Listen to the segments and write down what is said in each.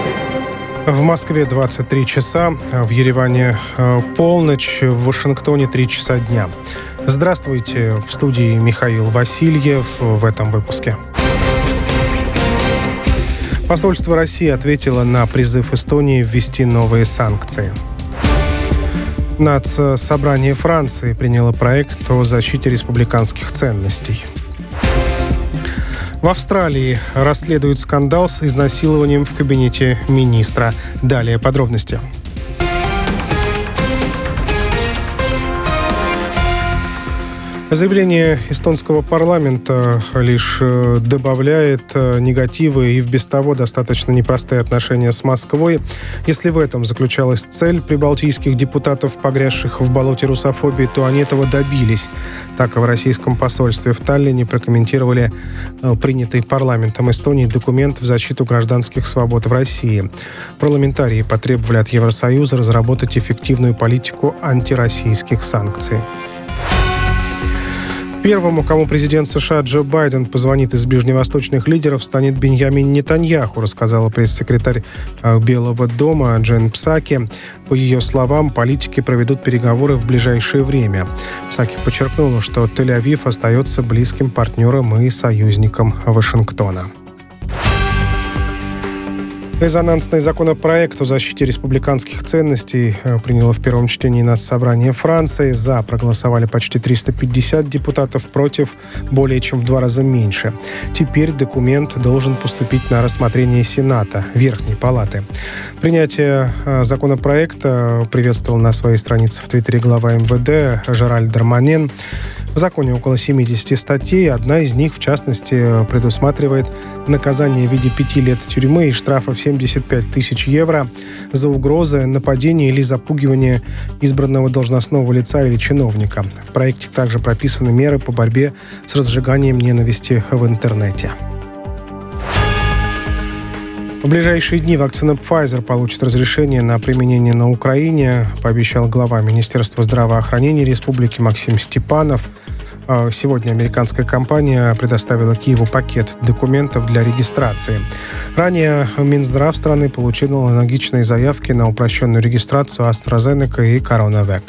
В Москве 23 часа, в Ереване полночь, в Вашингтоне 3 часа дня. Здравствуйте, в студии Михаил Васильев в этом выпуске. Посольство России ответило на призыв Эстонии ввести новые санкции. Нацсобрание Франции приняло проект о защите республиканских ценностей. В Австралии расследуют скандал с изнасилованием в кабинете министра. Далее подробности. Заявление эстонского парламента лишь добавляет негативы и в без того достаточно непростые отношения с Москвой. Если в этом заключалась цель прибалтийских депутатов, погрязших в болоте русофобии, то они этого добились. Так и в российском посольстве в Таллине прокомментировали принятый парламентом Эстонии документ в защиту гражданских свобод в России. Парламентарии потребовали от Евросоюза разработать эффективную политику антироссийских санкций. Первому, кому президент США Джо Байден позвонит из ближневосточных лидеров, станет Беньямин Нетаньяху, рассказала пресс-секретарь Белого дома Джен Псаки. По ее словам, политики проведут переговоры в ближайшее время. Псаки подчеркнула, что Тель-Авив остается близким партнером и союзником Вашингтона. Резонансный законопроект о защите республиканских ценностей приняло в первом чтении Нацсобрание Франции. За проголосовали почти 350 депутатов, против более чем в 2 раза меньше. Теперь документ должен поступить на рассмотрение Сената, Верхней Палаты. Принятие законопроекта приветствовал на своей странице в Твиттере глава МВД Жеральд Дарманьен. В законе около 70 статей. Одна из них, в частности, предусматривает наказание в виде 5 лет тюрьмы и штрафа в 75 тысяч евро за угрозы, нападение или запугивание избранного должностного лица или чиновника. В проекте также прописаны меры по борьбе с разжиганием ненависти в интернете. В ближайшие дни вакцина Pfizer получит разрешение на применение на Украине, пообещал глава Министерства здравоохранения Республики Максим Степанов. Сегодня американская компания предоставила Киеву пакет документов для регистрации. Ранее Минздрав страны получил аналогичные заявки на упрощенную регистрацию AstraZeneca и CoronaVac.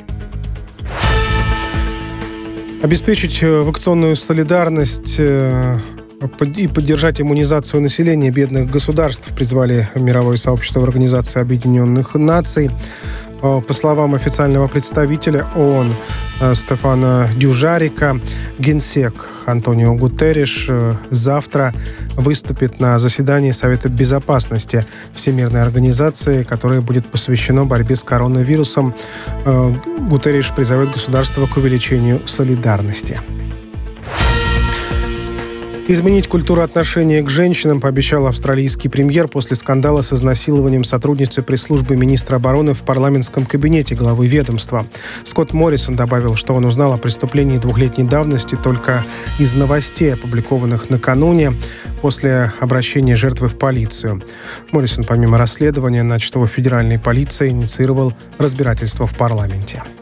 Обеспечить вакцинную солидарность и поддержать иммунизацию населения бедных государств призвали мировое сообщество в Организации Объединенных Наций. По словам официального представителя ООН Стефана Дюжарика, генсек Антонио Гутерриш завтра выступит на заседании Совета Безопасности Всемирной организации, которое будет посвящено борьбе с коронавирусом. Гутерриш призовет государства к увеличению солидарности. Изменить культуру отношения к женщинам пообещал австралийский премьер после скандала с изнасилованием сотрудницы пресс-службы министра обороны в парламентском кабинете главы ведомства. Скотт Моррисон добавил, что он узнал о преступлении 2-летней давности только из новостей, опубликованных накануне, после обращения жертвы в полицию. Моррисон, помимо расследования, начатого федеральной полицией, инициировал разбирательство в парламенте.